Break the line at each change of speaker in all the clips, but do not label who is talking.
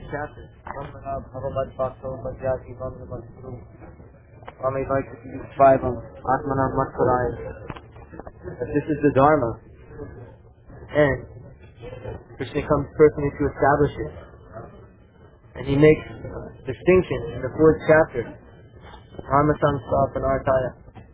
chapter. Bhagavat Bhakto Bhagyati Bhagavat Guru. Swami Vaikuti Vaivam Atmanam Matkaraya. This is the Dharma. And Krishna comes personally to establish it. And he makes distinction in the 4th chapter. Dharma Samstapanartaya.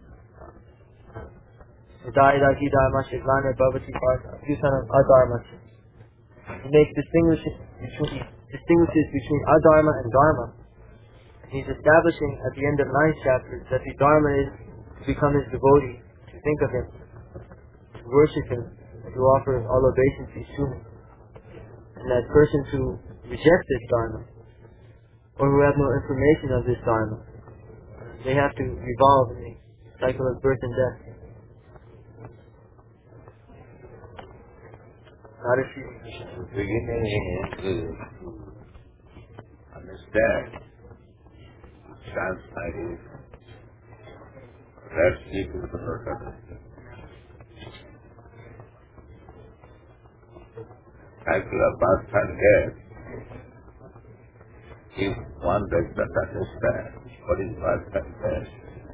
Hidayadaki Dharmasya Glana Bhavati Bhutanam Adharmasya. He makes distinguishes between Adharma and Dharma. He's establishing at the end of 9th chapter that the Dharma is to become his devotee, to think of him, to worship him, to offer all obeisances to him. And that persons who reject this Dharma, or who have no information of this Dharma, they have to revolve in the cycle of birth and death.
Beginning is understand, translate it, let's keep it to the cycle of birth and death. If one does not understand what is birth and death,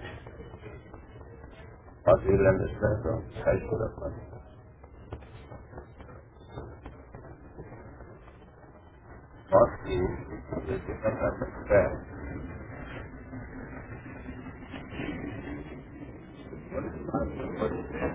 what will understand from cycle of birth? Mostly, they do not understand what is birth and what is death.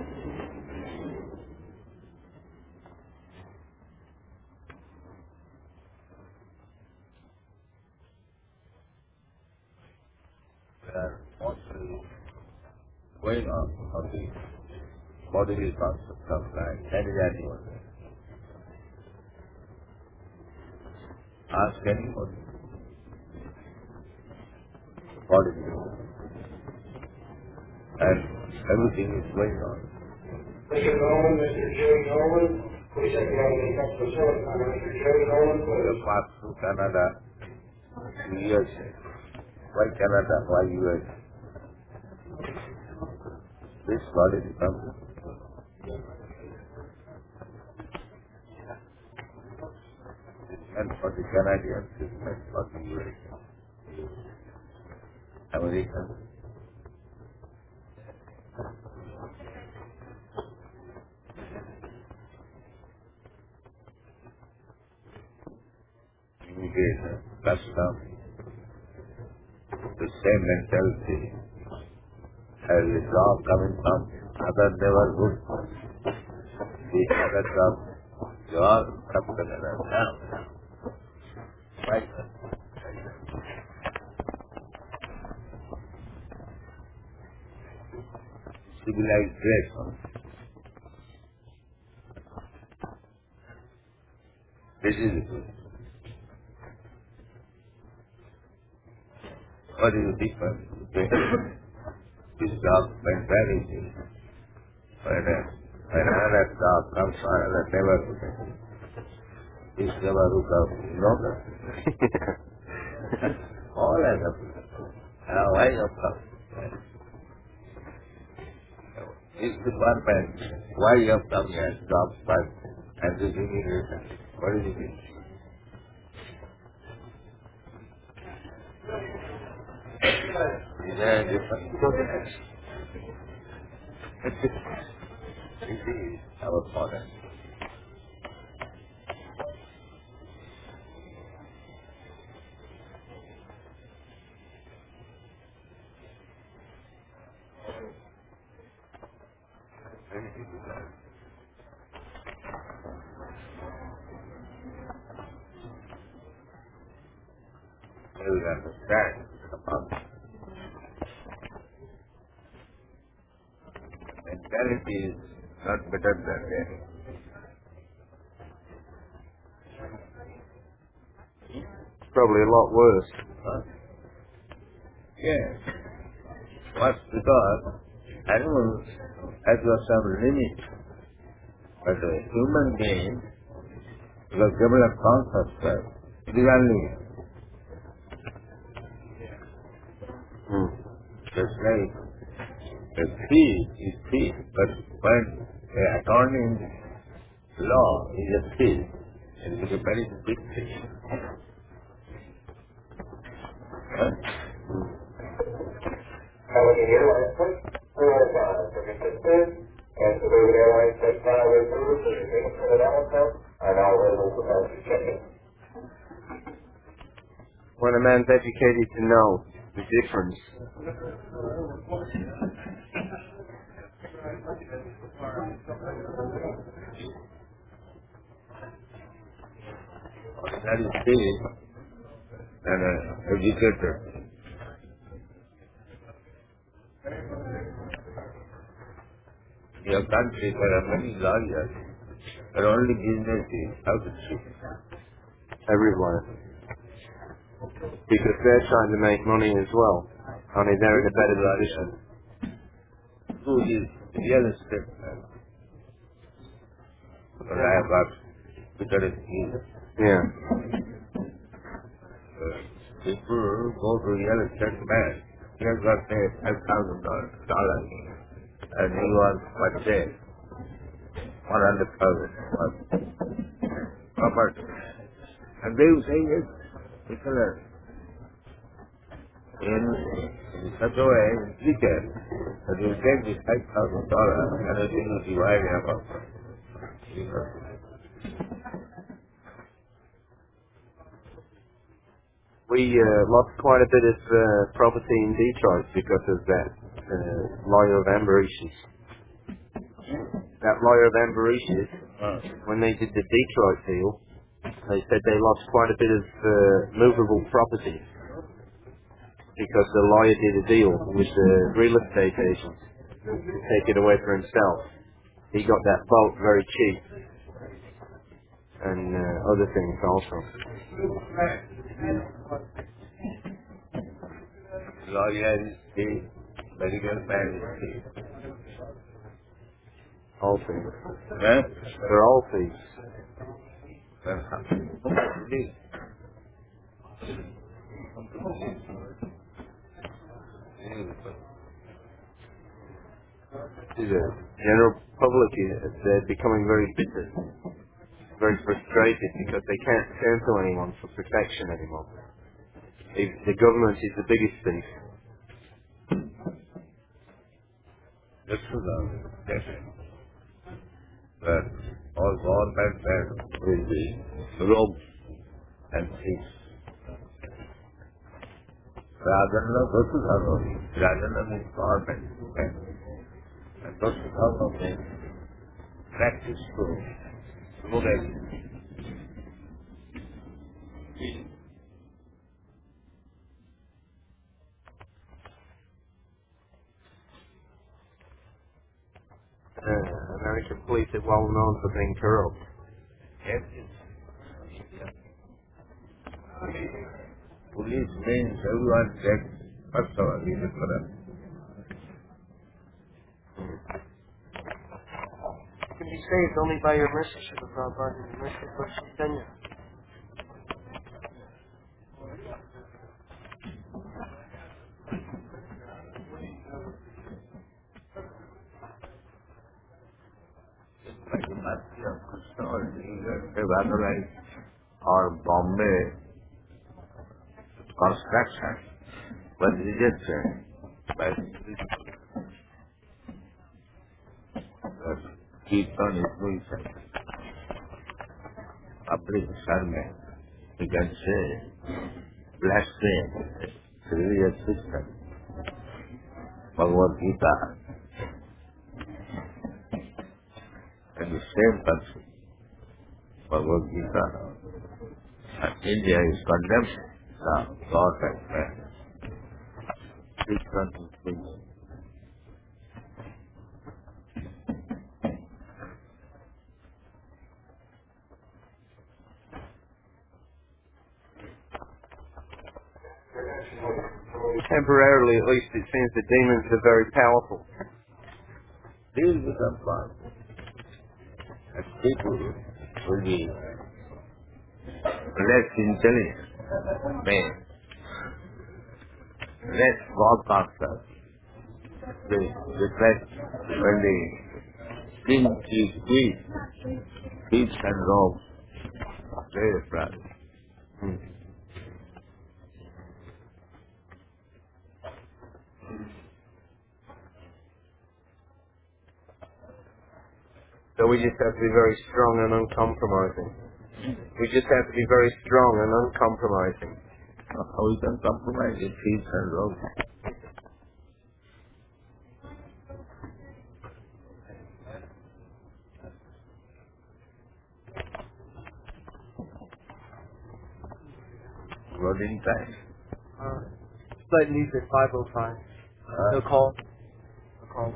They are mostly going on the bodily concept of life, any animal. Ask anyone what it is. And everything is going on.
Mr. Nolan, Mr. Jerry Nolan, we said we have any episode on Mr. Jerry Nolan.
We passed through Canada to USA. Why Canada? Why USA? This body becomes meant for the Canadians, is meant for the US. Americans. Immigration, custom, the same mentality as the job coming from other neighborhood, the other job, they all come together now. Right? Civilization. This is it. What is the difference between this dog mentality when another dog comes from another neighborhood? This neighborhood of longer. All as a why you come? This department, why you have come here, dog first, and this immigration. What is it? Is there a difference? This is our modern. You will understand about mentality is not better than that.
Probably a lot worse.
Huh? Yes. What's because animals have some limit, but a human being, because develop concept, it is unlimited. Just like a thief is thief, but when an attorney law is a thief, it is a very big thief.
Allegheny Airlines Flight 405 from Mississippi, and Suburban Airlines Flight 502 for the Kingston and Allentown are now available for passengers check-in.
When a man's educated to know the difference
that is being an educator. In your country, there are many lawyers. Their only business is how to cheat.
everywhere, because they're trying to make money as well, only they're in a better position.
Who is real estate man? But I have got bigger skills.
Yeah.
People go to real estate man. He has got say $5,000, and he was what say 100,000 property, and they will say yes, we can learn. In such a way, we can, that you take this $5,000 and you think you divide it up.
We lost quite a bit of property in Detroit because of that lawyer of Ambericius. That lawyer of Ambericius, when they did the Detroit deal, they said they lost quite a bit of movable property because the lawyer did a deal with the real estate agent to take it away for himself. He got that boat very cheap, and other things also.
Lawyer is the medical man is
All things.
the
They're all thieves. The general public, they're becoming very bitter, very frustrated because they can't turn to anyone for protection anymore. The government is the biggest thief.
This is but all government men will be rogues and thieves. Radhana Vasudhara, Radhana means government men, and Vasudhara means practice to morality.
American police are well known for being corrupt.
Yes, police means everyone gets first of all, is corrupt.
You can be saved only by your mercy, Srila Prabhupada, and the mercy of Lord Chaitanya.
Like the mercy of Krishna or otherwise, or Bombay construction was rejected by Kirtan is doing public sermon. You can say blaspheme religious system. Bhagavad Gita in the same country. Bhagavad Gita. And India is condemned now, God and man. Kirtan is doing
Temporarily, at least, it seems the demons are very powerful.
deal with them fun. And people will be less intelligent, men, less broadcasters. The fact when the king is weak, thieves and rogues are very proud.
So we just have to be very strong and uncompromising. We just have to be very strong and uncompromising.
How we can compromise if peace and love? Loading time.
Flight leaves at 5:05. No call. No call.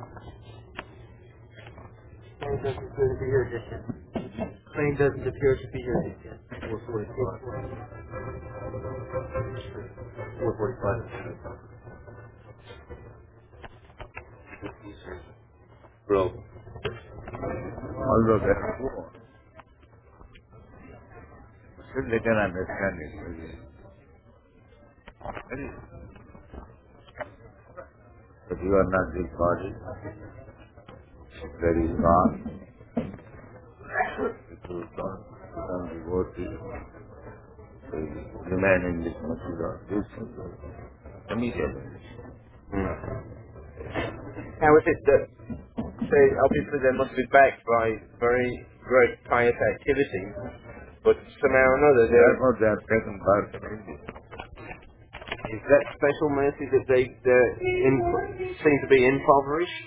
Plane doesn't appear to be here just yet. Plane doesn't appear to be here just yet. 4:45. 4:45.
Bro. Although they are poor, still they can understand it. But you are not this body. There is God. If you don't become devotee, so you remain in this material. This immediately.
How is it that, say, obviously they must be backed by very great pious activity, but somehow or another
Therefore they are taken birth in India.
is that special mercy that they seem to be impoverished?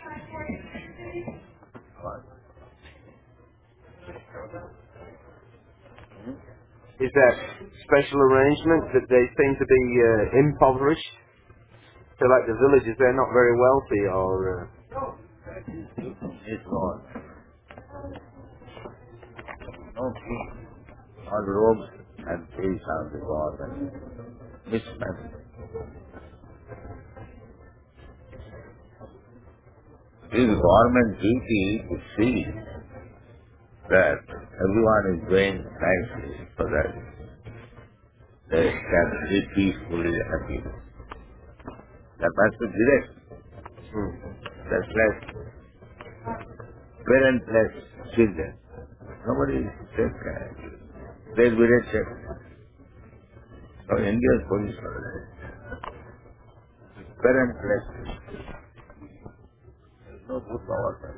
Is that special arrangement that they seem to be impoverished? So like the villages, they're not very wealthy or...
It's all. No peace. All robes and peace are the God and mismanagement. It is government duty to see that everyone is doing nicely so that they can live peacefully and happy. That must be direct. That's less parentless children. Nobody takes care. They will be rejected. So India's position is parentless. There's no good power there.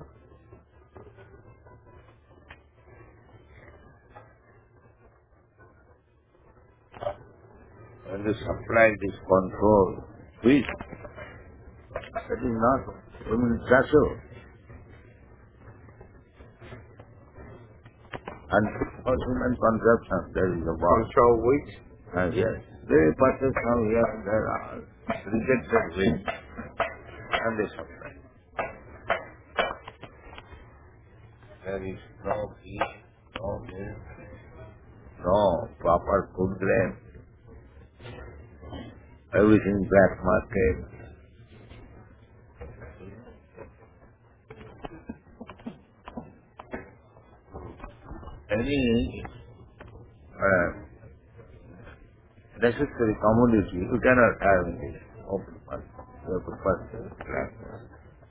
When you supply this control, which that is not human nature. And for human consumption, there is a war.
Control wheat?
Yes. They purchase now here and there are rejected wheat. And they supply. There is no peace, no milk, no proper food grain. Everything black market. Any necessary commodity you cannot have in this open market. You have to purchase black market.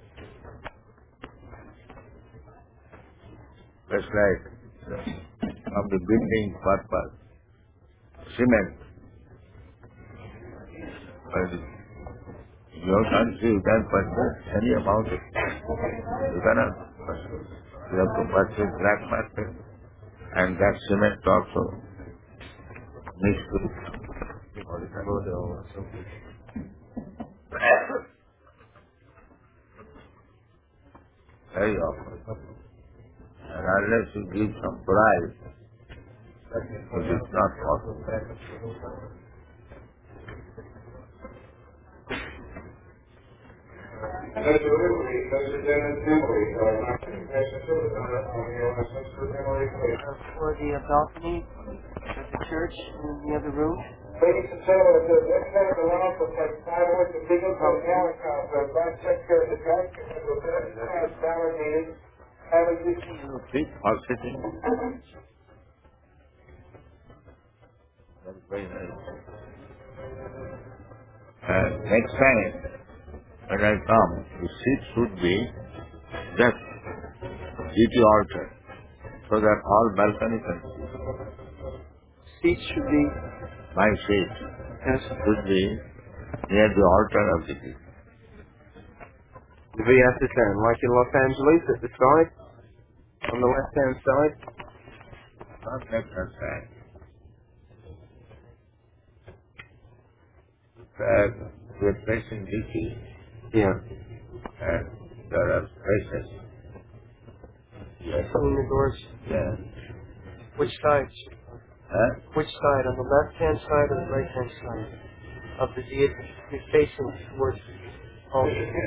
Just like from the building purpose, cement. But in your country you can purchase any amount of it. You cannot purchase. You have to purchase black market and that cement also mixed with very often. And unless you give some price, it is not possible.
For the balcony of the church in the other room.
Ladies and gentlemen, the next time the law for fireworks and beacons from Allentown, the Black Secretary of the Judge, and the best validated, having this
Big hospital. That's very nice. Next time, when I come, the seat should be just GT altar, so that all balcony can see.
Seats should be...
My seat should be near the altar of the king.
The Vietnam, like in Los Angeles at the side? on the left-hand side.
Not left-hand side. We're facing DC.
Yeah.
And there are spaces. Yes.
Between the doors.
Yeah.
Which side?
Huh?
Which side? On the left-hand side or the right-hand side of the deity? You're facing towards all.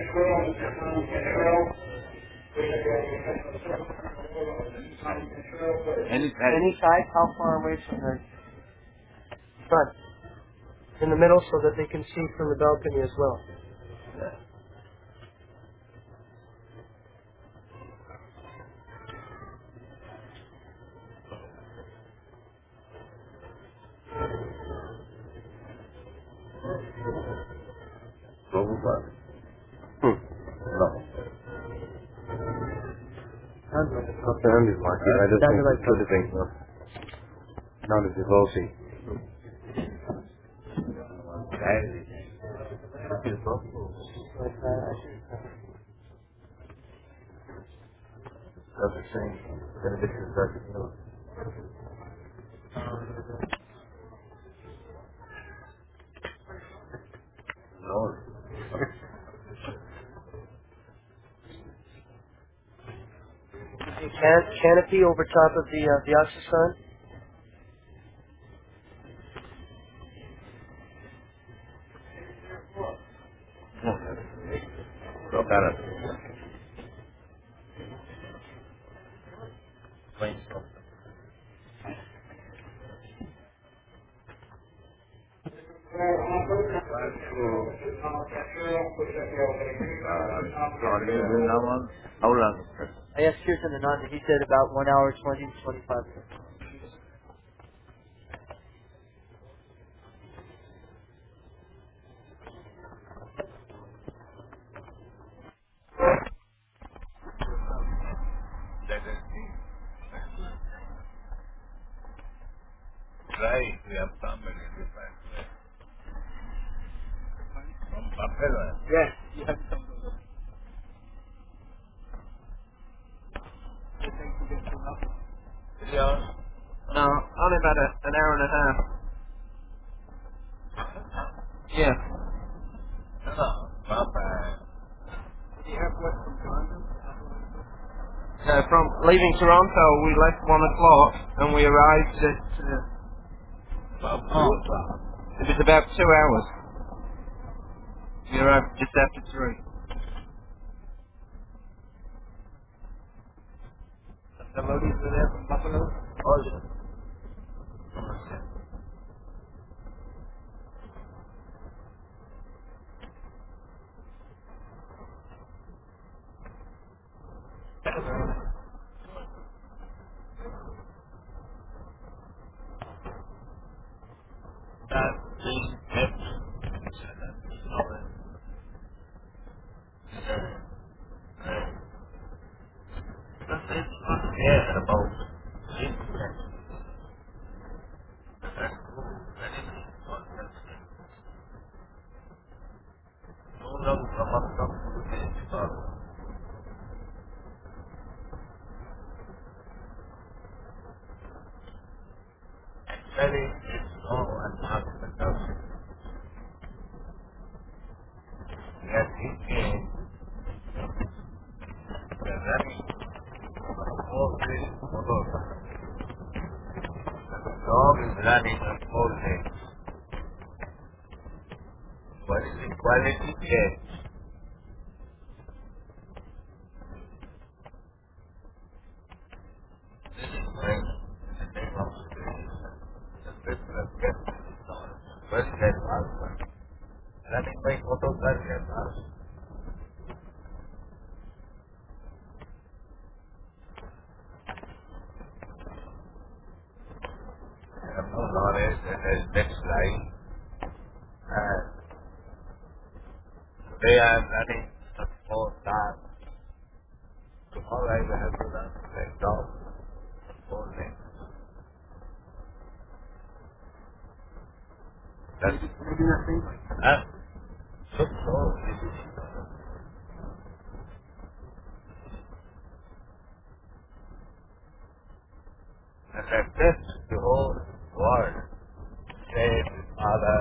Any
Any side? How far away from the front? In the middle so that they can see from the balcony as well.
Prabhupada? No.
Not sounded like it. I just think it could have been not a devotee.
That's the same. Benediction doesn't. No.
Canopy over top of the Vyasa-san.
So kind of explain something. How long?
I asked Kirtan Ananda, he said about 1 hour, 20 to 25 minutes.
Let us see. Try, we have come in a different way. From Buffalo.
Yes, you have some.
Yeah.
No, only about an hour and a half. Yeah.
No, Papa.
From leaving Toronto, we left 1 o'clock and we arrived at. It was about 2 hours. We arrived just after 3.
The devotees were there from Buffalo?
Oh, yeah. That is it. Yeah, about very slow and unproductive. Yes, he came. The running all day followed. The dog is running on 4 legs. What is the quality change? This is when the name of the business gets first get alpha. Running by photo can get alpha. I have no knowledge that there is next line. And today I am running for 4 stars. Tomorrow I will have to run like dog for 4 legs. That's huh? So this is And like this, the whole world says Father,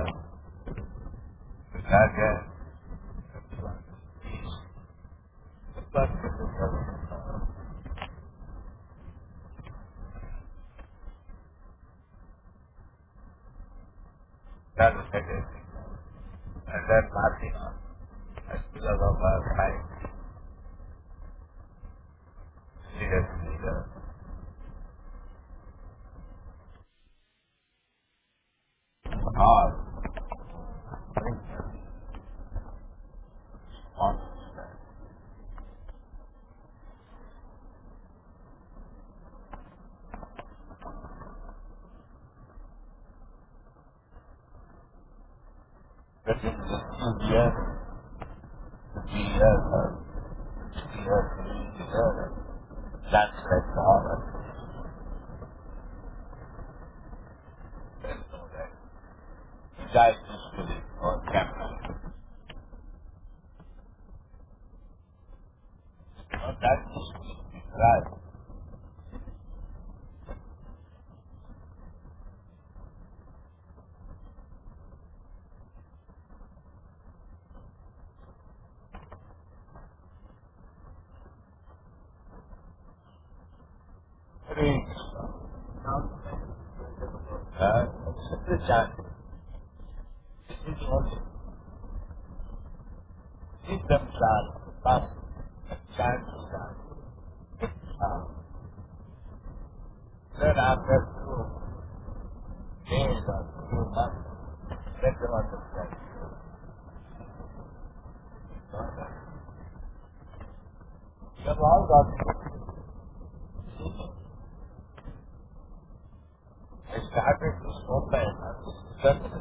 Raja, peace. But that is it. And then nothing else. And because of our time, seriously, all on that is the 2 years, 3 years, 3 years, 3 years. That's like all. There's no that. You guys used to live on camera. That used to be right. Please. It's a chance. This is only. Give them chance. But a chance is chance. Then after 2 days or 2 months, let them understand. You have all got it. I started this movement on this Sunday,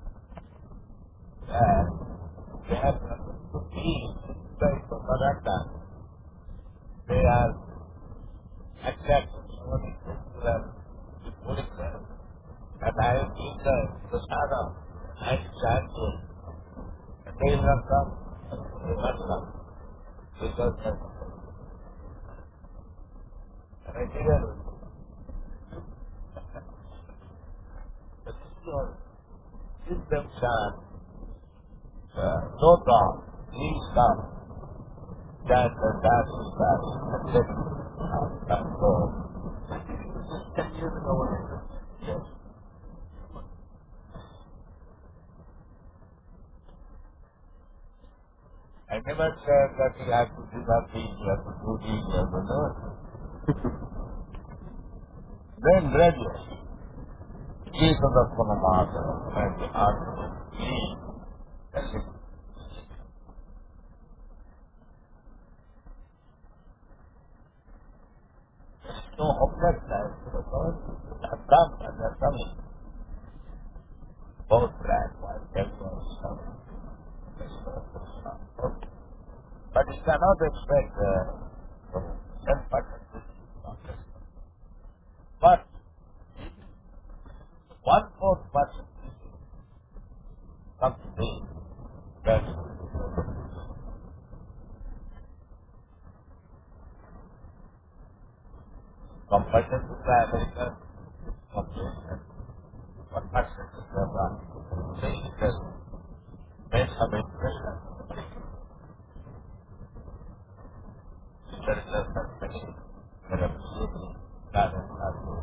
and they have nothing to eat inside the Maratha. They are accepting so many things to them, to putting them. And I have been the Prasada, I am chanting, and they will not come, they must come, because and I didn't. The Lord, give them chance, no doubt, please come, that is that, and then and go. Just 10 years ago, when I was, yes. I never said that you have to do that thing, you have to do this, you have to do it. Then gradually, Jesus of Panamata and the answer is that's it. There's no hopelessness to the God. They're come and they're coming. Both black, white, everyone is coming. But you cannot expect 10% but 1/4% come to me. That's compared to the American population. 1% is the one. They just make some impression. There is a perspective. There are absolutely not enough.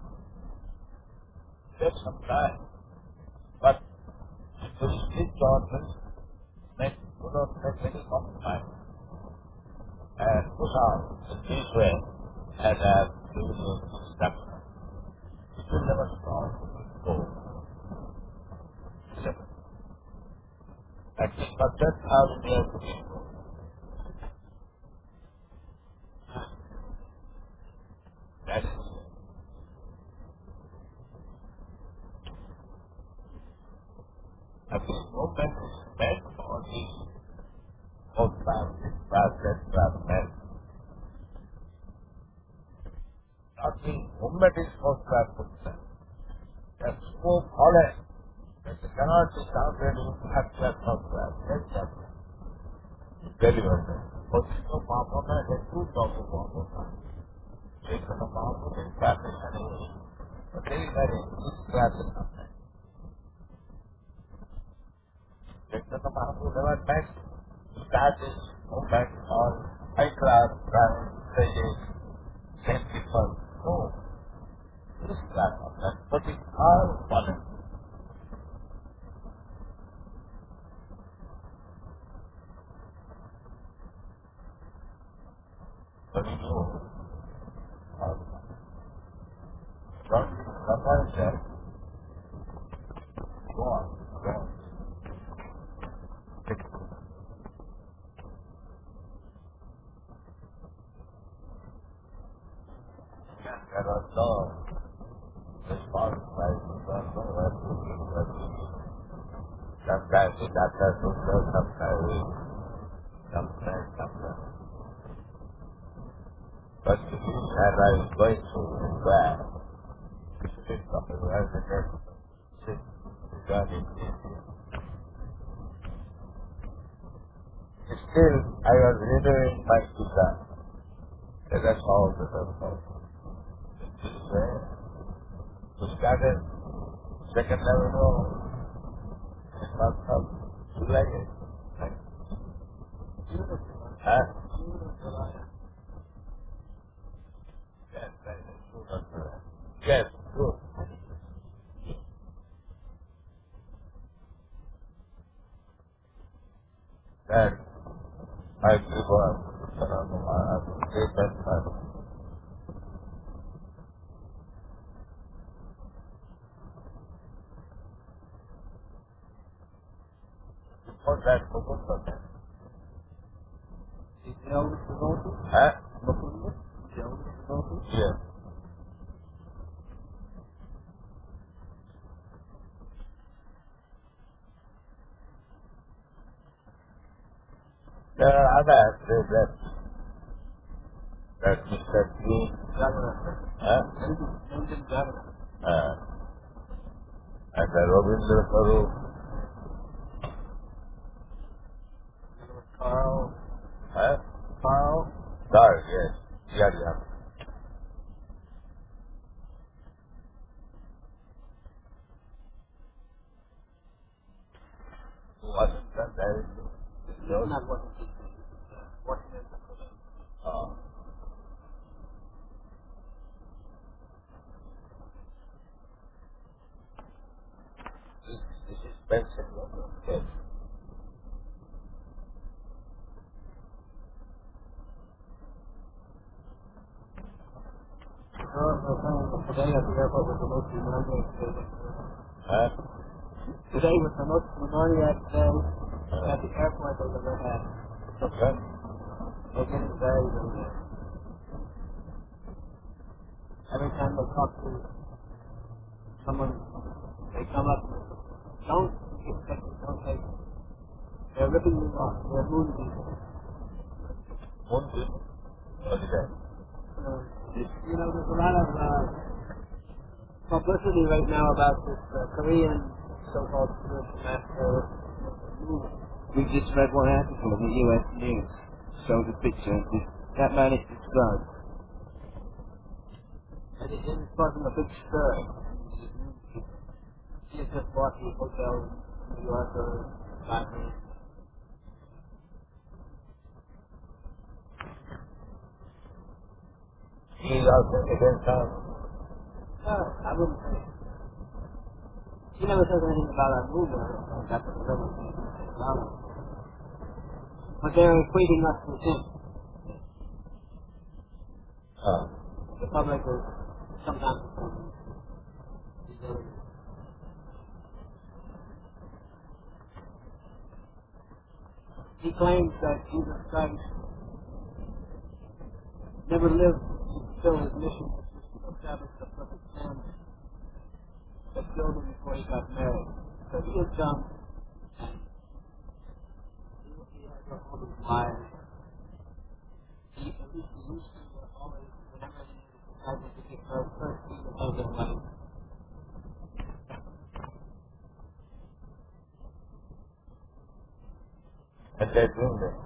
Take some time. But if you stick on this, do not make any compromise. And push on in this way and do your steps. It will never stop. Go. Never. But that's how we have to be. That is and this movement is meant for these both sides, men. Not the movement is for men. That's so polished that it cannot be counted in abstract software. That's that. Delivered. But no Papa, there's 2 Papa. It's a Papa, it's very, very good class or something. Chaitanya Mahaprabhu never met status, no met all high class, private, stages, same people. No. This class of that, but it's all fallen. But you know, Ramban said, go on, go on. There are no responsibilities, there are no responsibilities. Sometimes we got that to show, sometimes we sometimes. But as I was going through the class, sit something as the next sit regarding India. Still, I was renewing my Gita. That's all the purpose. We started second level role. It was up to like it. Huh? Yes, right. Yes, good. Then I give up. Before that, focus on that.
Is the eldest devotee?
Huh?
Mukunda? The eldest devotee?
Yes. There are others that Mr. Green, and the Ravindra Sarup,
Carl.
huh?
Carl.
Sorry, yes, yeah. Who wasn't that there?
Not what it is. What it is.
This is Benson. Yes.
Today at the airport with the most pneumonia.
Huh?
Today was the most pneumonia at the airport I've ever had.
Okay.
They're getting very, very bad. Every time they talk to someone, they come up, don't expect it, don't take it. They're ripping you off, they're wounding you.
Wounded? What is that?
You know, there's a lot of publicity right now about this Korean so-called spiritual master movement.
We just read one article in the US News. Showed a picture of this. That man is described.
And it is causing a big stir. He has just bought the hotel in New York or London.
He is also against us.
I wouldn't say. He never says anything about our movement. That's what the government says about us. But they're equating us with him. The public is sometimes he claims that Jesus Christ never lived to fulfill his mission, which was to establish the perfect family that killed him before he got married. So he has come and he has all his wives. He at least used to always, whenever he decided to give her first, he would have their wife.
And they're doing that.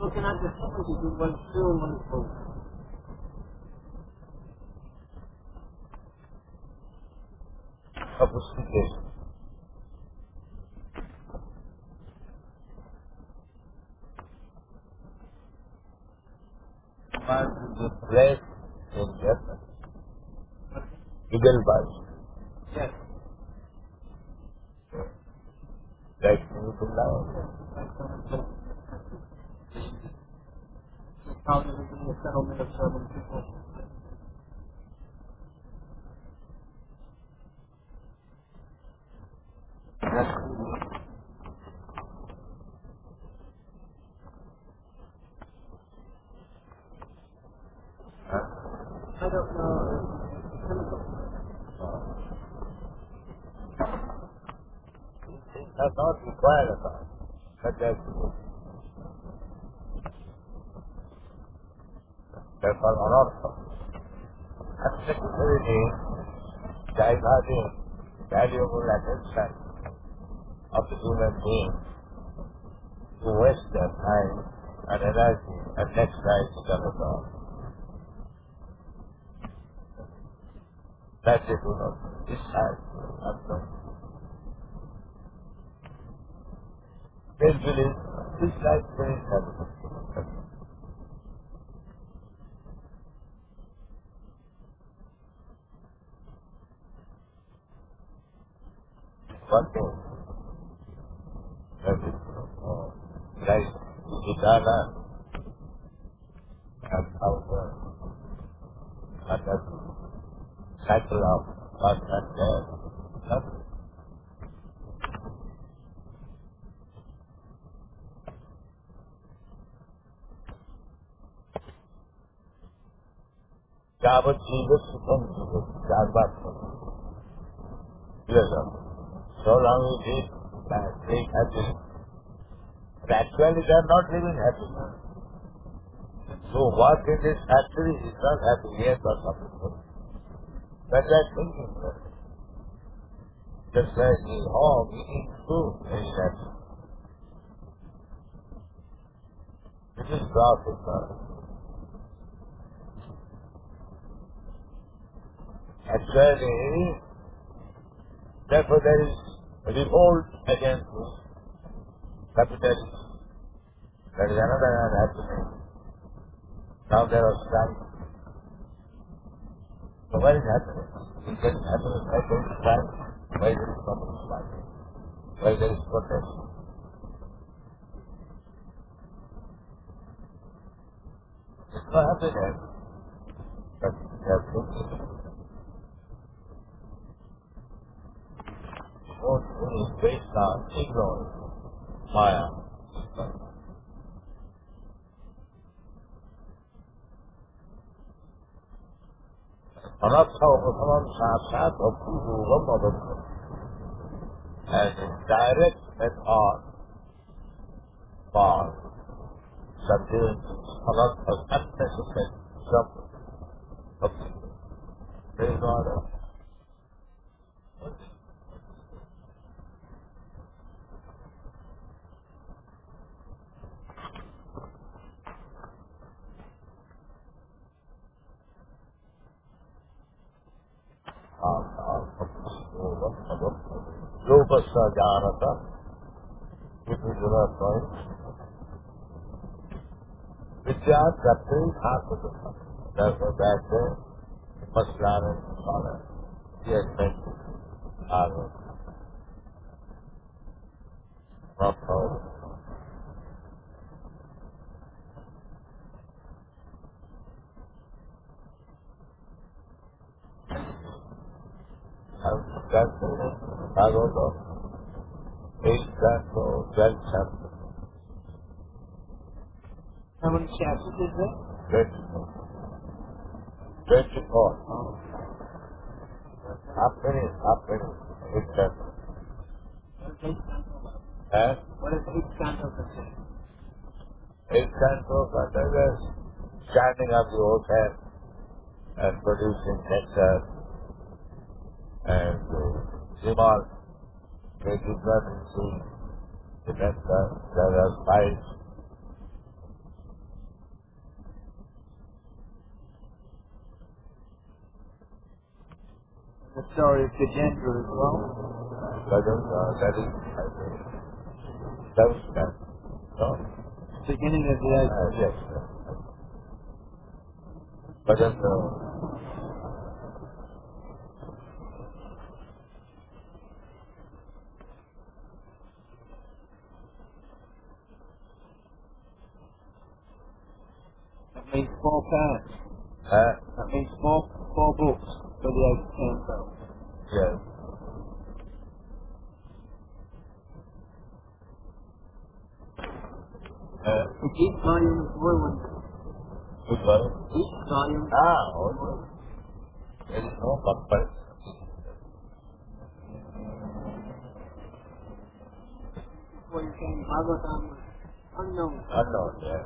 looking at the synergy of what it's doing when it's moving.
अब उसकी case the flesh in Japan, eagle bite.
Yes.
Like you can now.
How there would be a settlement of certain people. I don't know.
That's not required of us, but that's good. Therefore, honorable. Unnecessarily diverting valuable attention of the human being to waste their time and energy and next life to come along. That they do not decide upon. They believe this life brings happiness. One thing that is like Gitana and our and that cycle of birth and death. Nothing. Yavat Jiva Sukham Jiva, Jadvat. Yes, sir. So long we live being happy. But actually they are not living happy. So work in this factory is not happy, yes or something. But they are thinking that. Just like the home eating food is happy. This is profit. Actually, therefore there is revolt against capitalism. That is another happening. Now there are strikes. So what is happening? It is happening. Why there is strike? Why there is communist party? Why there is protest? It's not happiness. But they are thinking. Is based on ignorance, Maya. Anatha Upasamam Sasat Apuruvam Adam. And direct and on bar subduing Anatha's unnecessary suffering. There is no other. Lopasa Janata, which is the point. Vidya Kapil Hakata. Therefore, back there, you must learn and follow. Yes, thank you. Proper. Bhagavata, 8 canto, 12 chapter.
How many chapters is there?
24. Half minute, 8 canto.
What is 8 cantos of say?
8 canto, but others standing up the ocean and producing nectar and Jimal, they did not receive the nectar, there are spice.
The story of Gajendra as well.
That is, I think, seventh man. No?
Beginning of the eighth.
Yes. Gajendra.
That means 4 parts. That means four books for the 8th canto.
Yes.
Each volume is ruined.
Good one.
Each volume.
Also. There is no comparison.
What you're saying, Bhagavatam was unknown.
Unknown, yes.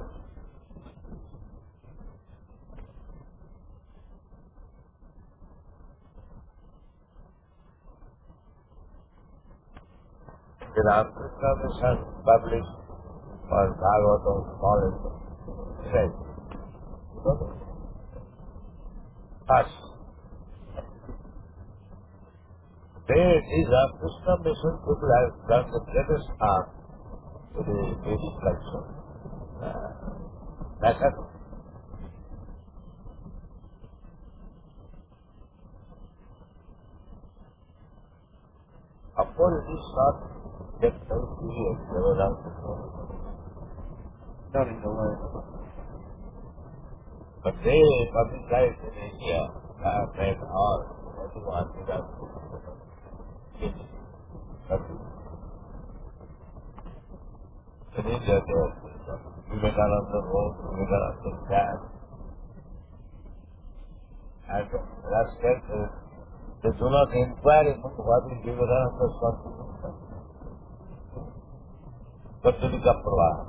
The Ramakrishna Mission published for Bhagavatam knowledge. Right. First. These Ramakrishna Mission people have done the greatest harm to the Vedic culture. Method. Of course, it is not yet very serious. They were
Not in the way.
but they publicized in India, made all, everyone did that. In India, there was Vivekananda wrote, Vivekananda sang, and that's said, they do not inquire into what is Vivekananda's contribution. Katolika Pravaha.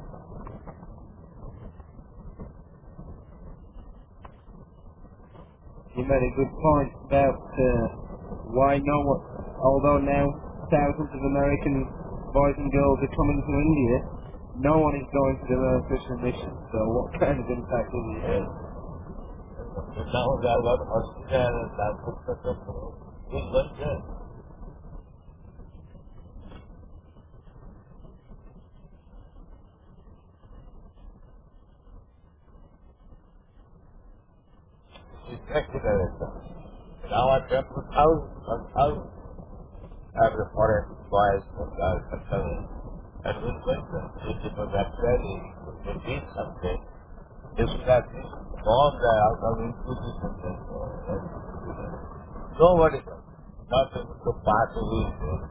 You made a good point about why no one, although now thousands of American boys and girls are coming to India, no one is going to the Ramakrishna Mission. So what kind of impact is it?
Yes. Now they are got hospital and Ramakrishna is one there. It's practical. Now I come to thousands of the foreign boys and girls are coming. And with them, if it was actually to teach something, they should have been born out of inquisition. Nobody knows. Not able to pass away.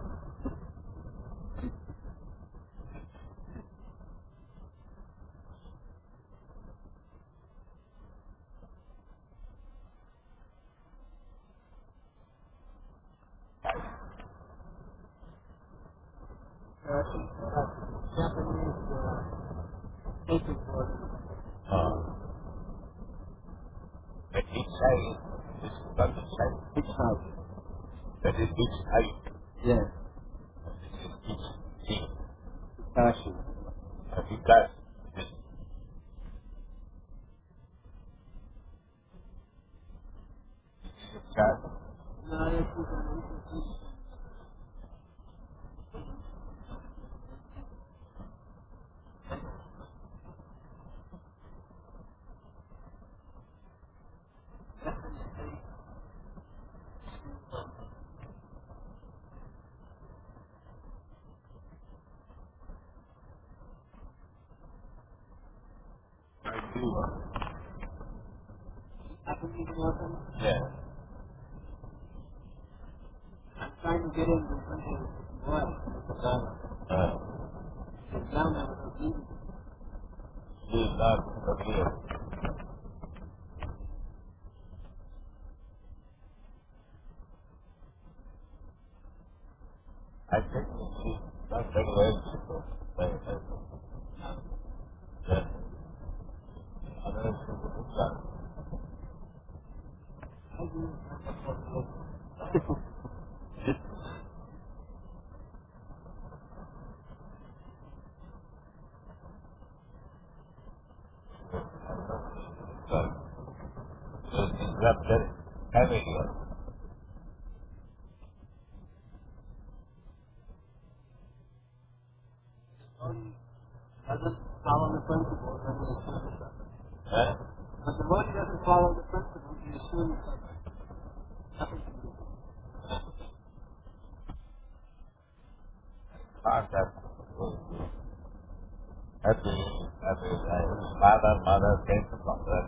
Japanese paper board.
But each side is not the side.
Which house?
That is each height.
Yes.
This is each thing.
Passion.
Because this is a child.
No, this is an institution.
I do.
Japanese welcome.
Yeah.
I'm trying to get into something well. It's down there with the easy.
She is not here. I think she's not very well. Yeah. Otherwise, she would have done.
I do.
So she's not very heavy here.
But the devotee doesn't follow the principle, he assumes nothing to do.
Every day, father, mother, came to mother.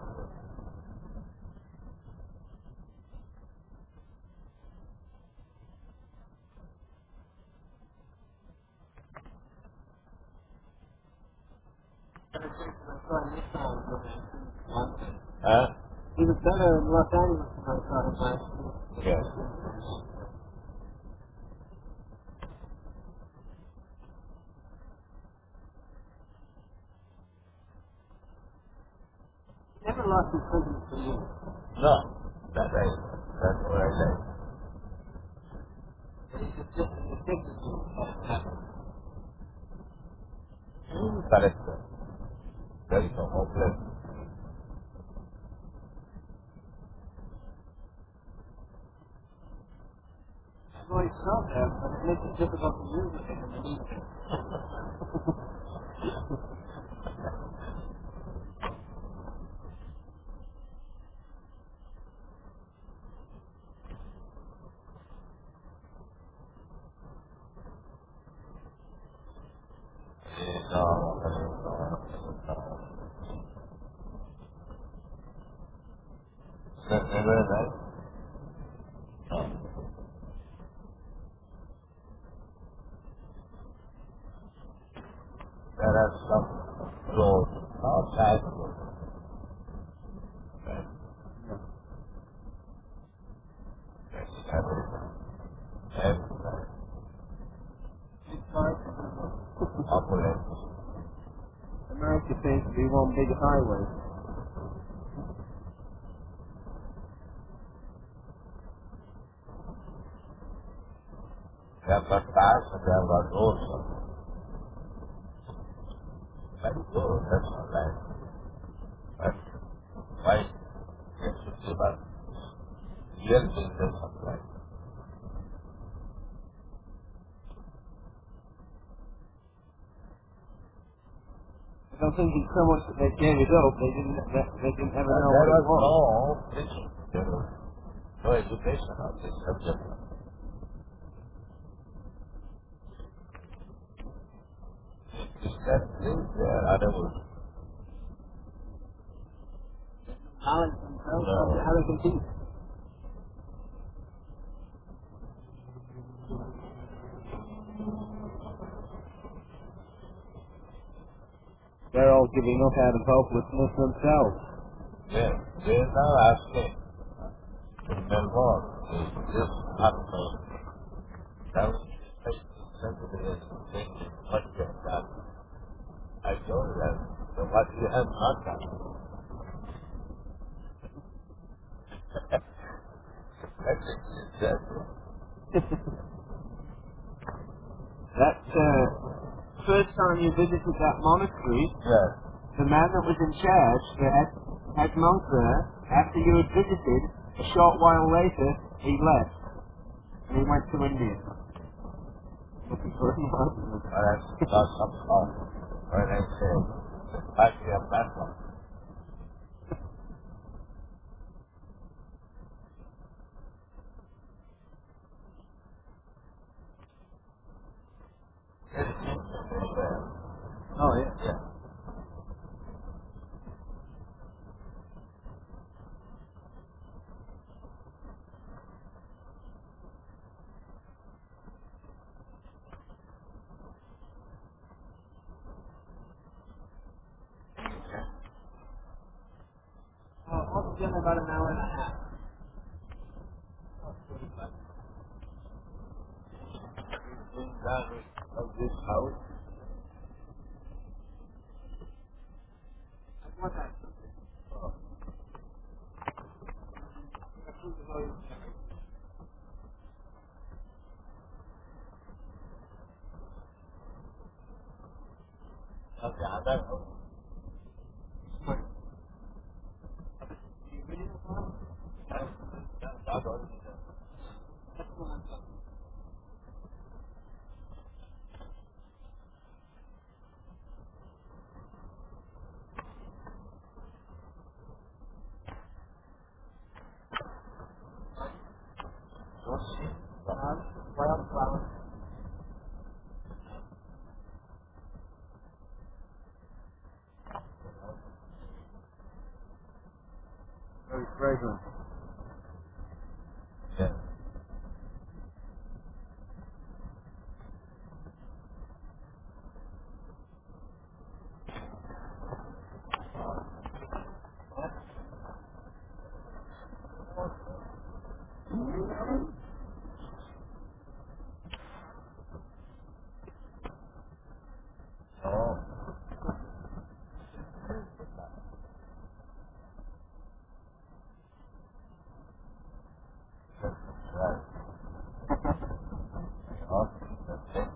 He was better in Los Angeles than I thought it was.
Yes.
He never lost his presence for me.
No, that's what I say.
But he's addicted to it.
Correct. That is a hopeless.
Well, he's not there, but it makes it difficult to use it in the need.
There are some roads outside. Opulence.
America seems to be one big highway.
There were cars and there were roads. Very good, that's all right. But why there should be one real business of life?
I don't think it's so much that they gave it up, they didn't ever know what
There
it
was
was.
no teaching, there was no education of this subject. That things there are able to
Knowledge themselves,
No.
how they compete. They're all giving up out of hopelessness themselves.
Yes, they are now asking in Melbourne, is this happening? Now, sensitive thinking, what you have done. I told them, so what you have not done. That's it, exactly.
That first time you visited that monastery,
Yes,
the man that was in charge, the head monk there, after you had visited, a short while later, he left. And he went to India. Looking for him.
that's not some thought. When I say, like your platform. Very interesting there.
Oh, yeah.
Yeah.
Altogether about an hour and a half.
Inside of this house,
What's that?
of the other house. That's all.
very fragrant.
Yeah. Oh. That's right. Awesome. That's it.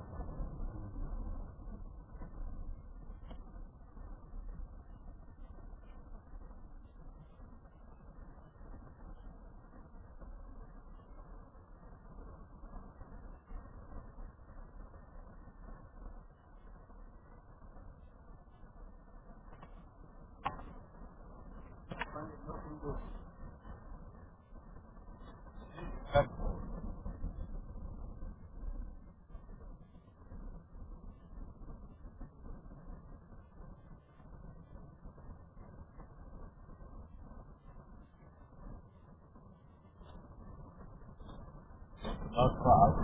Not far.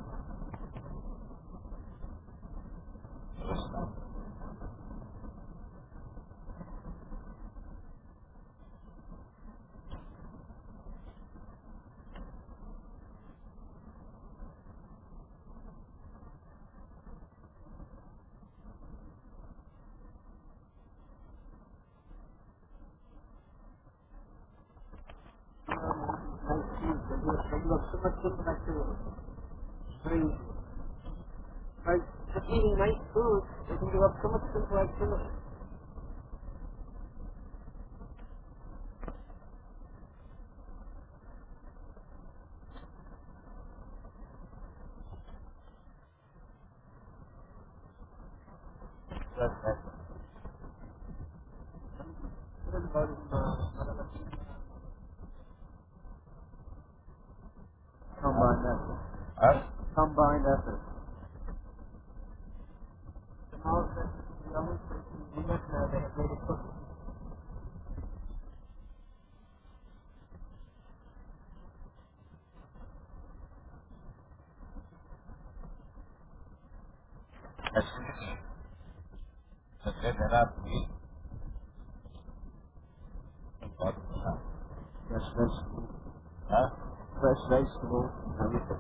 They look so much different activity. Crazy. Like, just eating nice food, they can give up so much simple activity.
That's it.
Combined effort.
Huh?
Combined effort. The mouse that the other person in the now they have made it cook.
That's it. That's it. They're not meat.
Fresh vegetables.
Huh?
Fresh vegetables. Everything.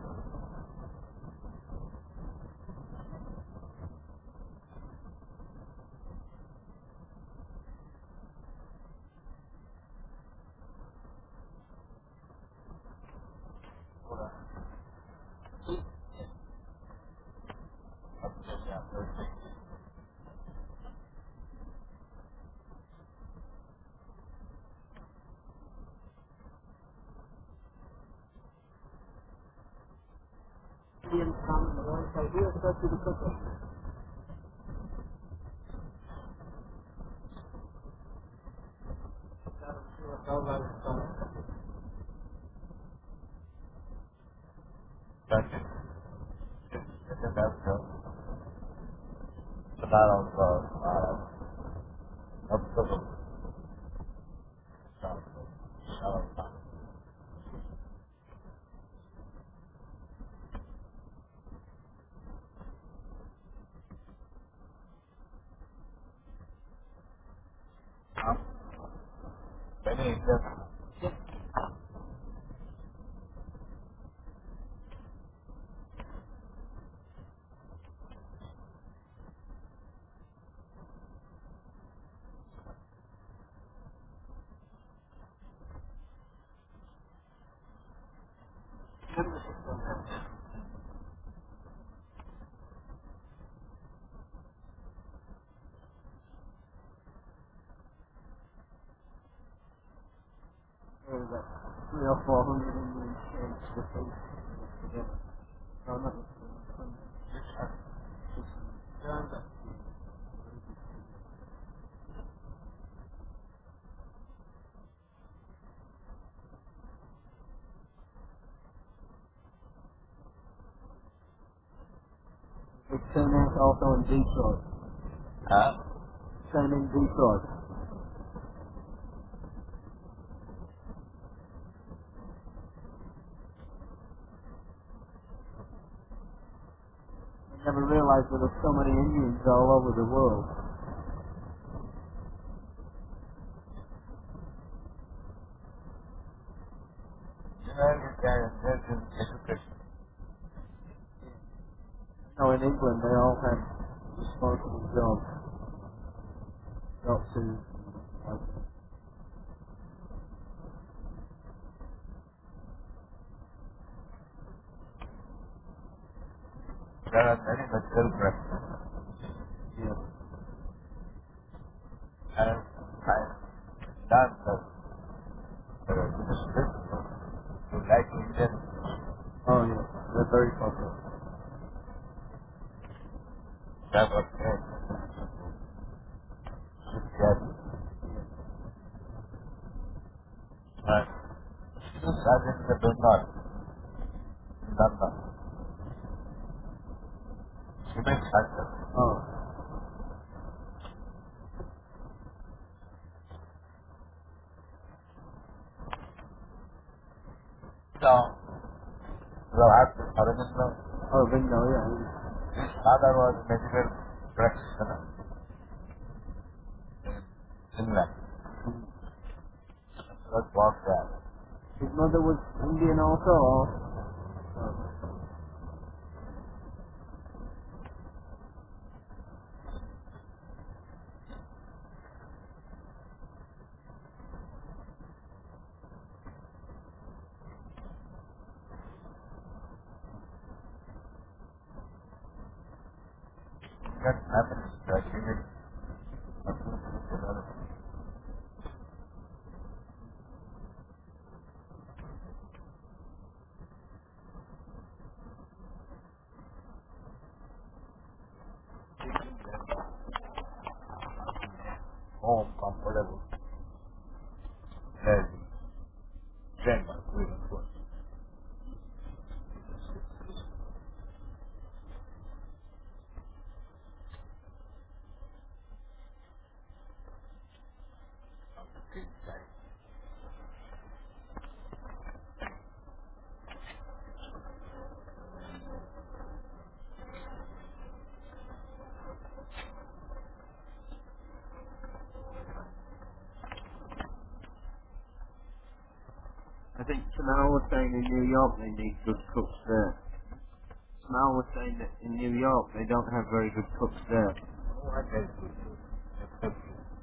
Indians come and they always say, we are supposed to be cooking.
That's it. That's good. So that also, absolutely. Many just
There was like 300 or 400 Indian states with those together. No, not with It's same as also in Detroit.
huh?
Same in Detroit. never realized there were so many Indians all over the world.
Education.
No, in England they all had responsible jobs. Doctors, like
There are many medical practices.
yeah.
And I learned that this business, you like Indian,
Oh yeah, they're very popular.
that was great. Yes. And that is the donor. London. Cement factor.
Oh.
So, you have to Arvindo.
Oh, bingo, yeah.
His father was medical practitioner in England. Was born there.
His mother was Indian also, or? Oh.
That happens that you need home comfortable. There's chamber with a foot.
I think Samal was saying in New York they need good cooks there. Samal was saying that in New York they don't have very good cooks there.
What is good? Except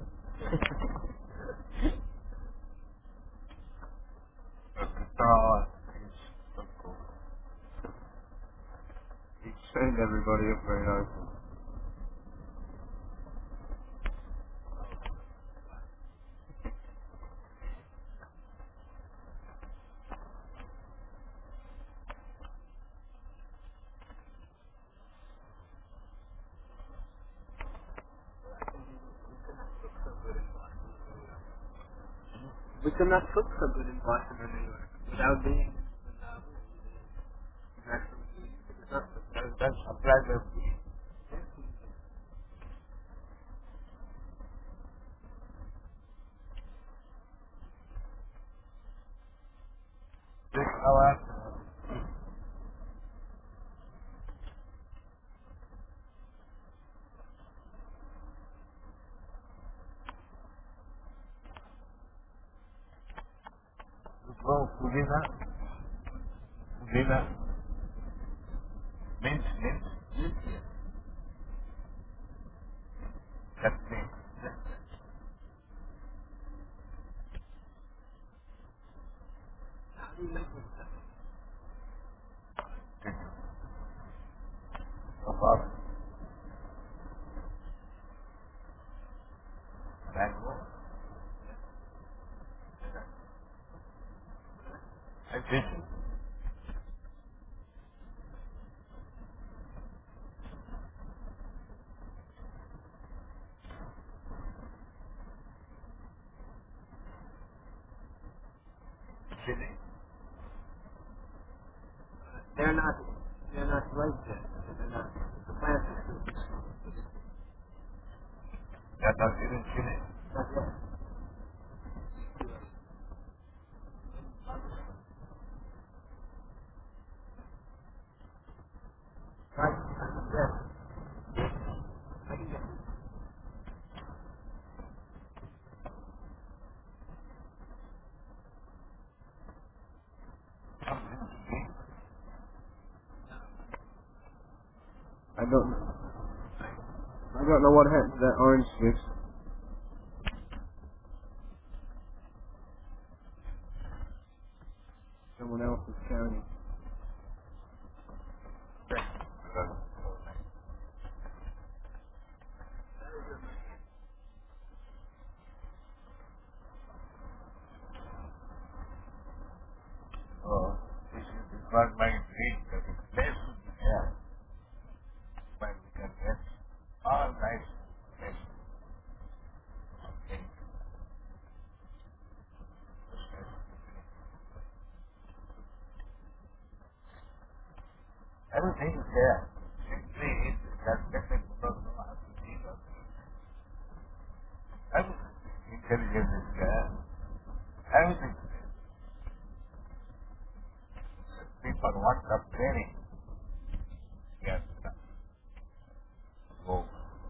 the guitar is so cool.
He trained everybody up very nicely. We cannot cook so good in Boston or New York without being
That's applied the big hour. You go Pudina, mint, that's me. No problem. Mango. I did. Chili.
They're not like that. They're not. The plants are good.
That was even chili.
Not yet. Right? Yes.
don't know what happened to that orange juice. Someone else is counting.
So, this is not my dream, that is place to be there. But we can get all nice places. Okay. Everything is there. Simply it that different people don't know how to deal with it. Everything. Intelligence is there. Everything is there. People want some training. Yes. Go.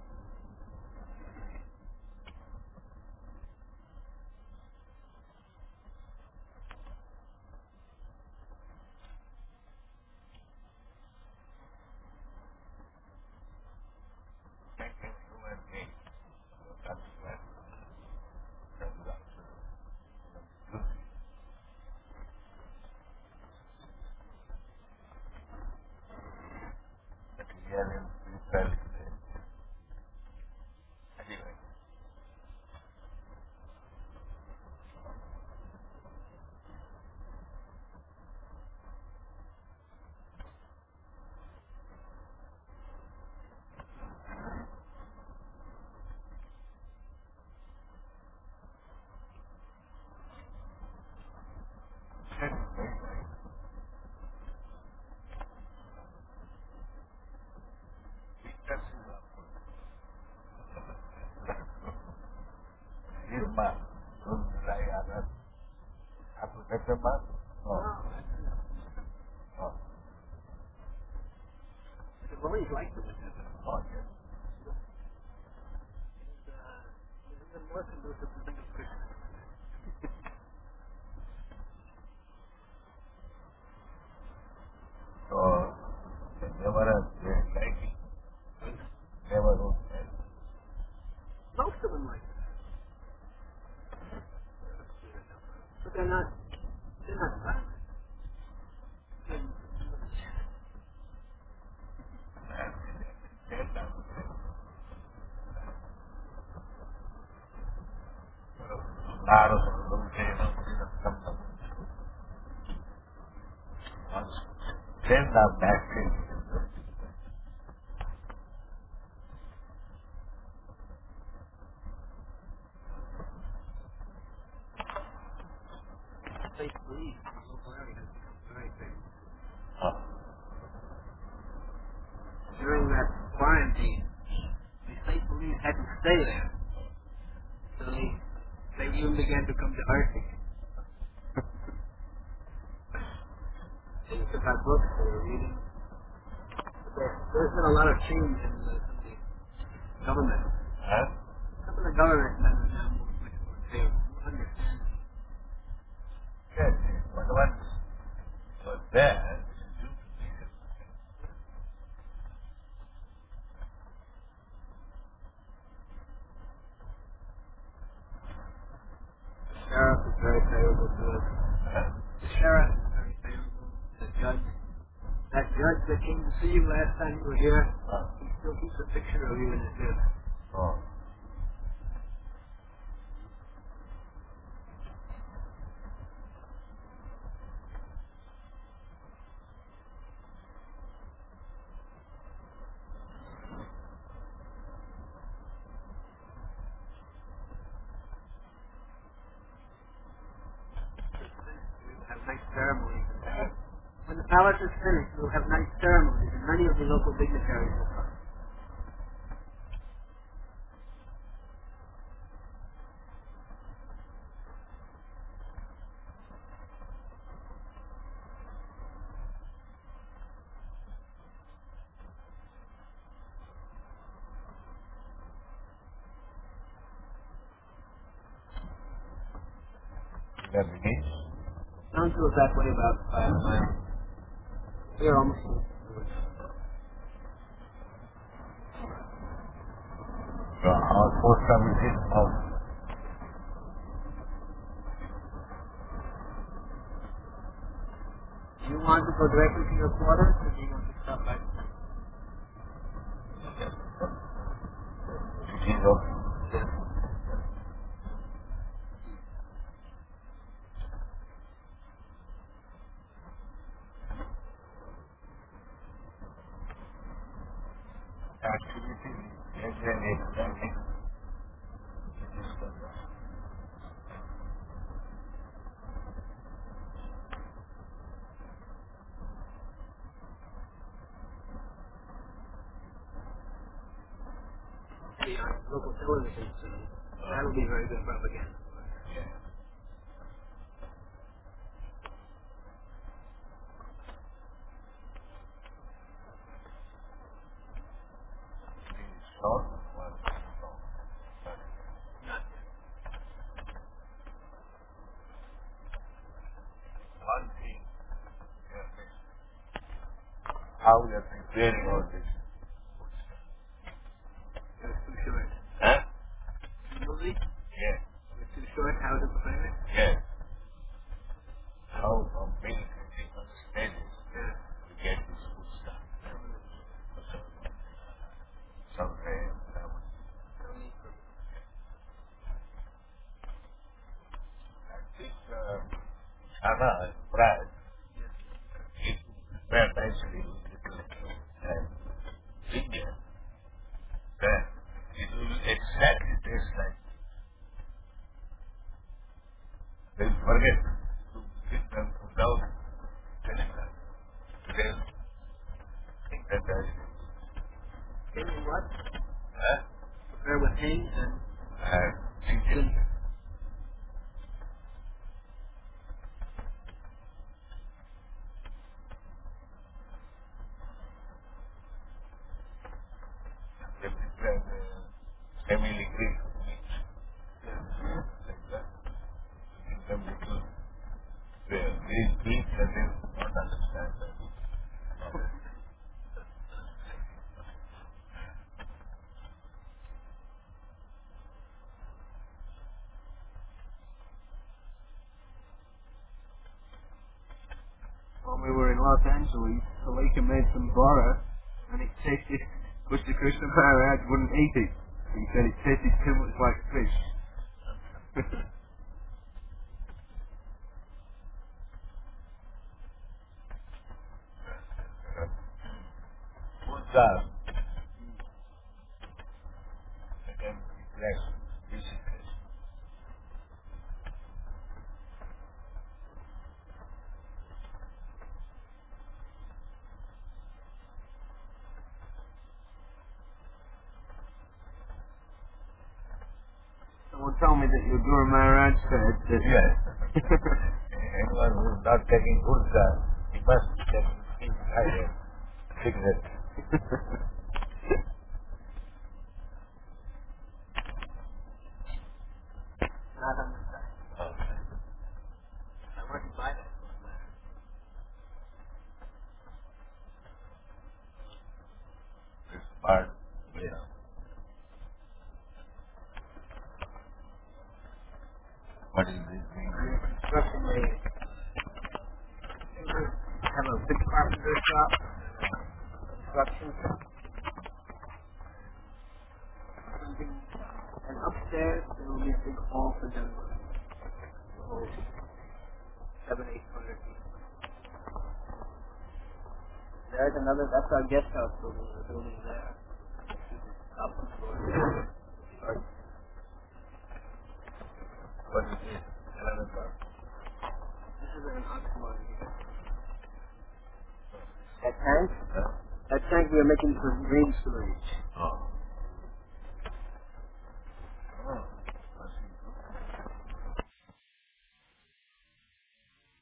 Thinking human being. That's right. That's right. Material spirituality. Anyway. Irma, Rayana, Abu Dhabi,
I've always liked it.
oh yes.
Even more conducive to think of Christian.
So, never has been like it. Never was like it.
Most of them like it. But they're not violent.
Claro, non c'era senda back
Faith belief in the local area has become very big. During that quarantine, the faith belief had to stay there. So they even began to come to Arctic. They took out books, they were reading. There's been a lot of change in the government. Some of the government men are now much more favorable. Understand.
yes, but once was there,
The sheriff is very favorable to us. The sheriff is very favorable. The judge. That judge that came to see you last time you were here, he still keeps a picture of you in his head.
oh.
We'll have nice ceremonies. When the palace is finished, we'll have nice ceremonies, and many of the local dignitaries will come.
That begins.
Sounds goes that way about 5 miles. We are almost.
post office is out.
Do you want to go directly to your quarters, or do you want to stop by?
It is okay. Activity is an extending.
The local television, so that'll be very good propaganda.
Short. One thing, how we are preparing all this.
It's too short.
Huh?
Really?
Yes.
It's too short. How to prepare it?
Yes. How from many different stages we get this good stuff. Some rain, some. And this Chana Brad is prepared actually with little and India. Then it will exactly taste like. They forget to give them without telling them. They think that that is.
Hang and what?
Huh?
Prepare with hang and
Ginger. They prepare the semi-liquid mix. Like that. Give them little green peas and they don't understand that.
when we were in Los Angeles, Kalika made some bora, and it tasted, which the Krishna Maharaj wouldn't eat it. He said it tasted too much like fish.
Buddha. Again, flesh, physically.
Someone told me that your Guru Maharaj said that
Yes. Anyone who is not taking Buddha, he must be taking things higher. Cigarette.
not on the side.
Okay.
I wouldn't buy that.
This part, yeah. What is this thing?
Construction lady. Have a big carpenter shop. Construction shop. And upstairs there will be a big hall for them. The whole 700-800 people. There's another, that's our guest house building, the building there. Top of the floor.
What is this? Another part.
This is an oxymoron here. That tank?
Huh?
That tank we are making for green storage.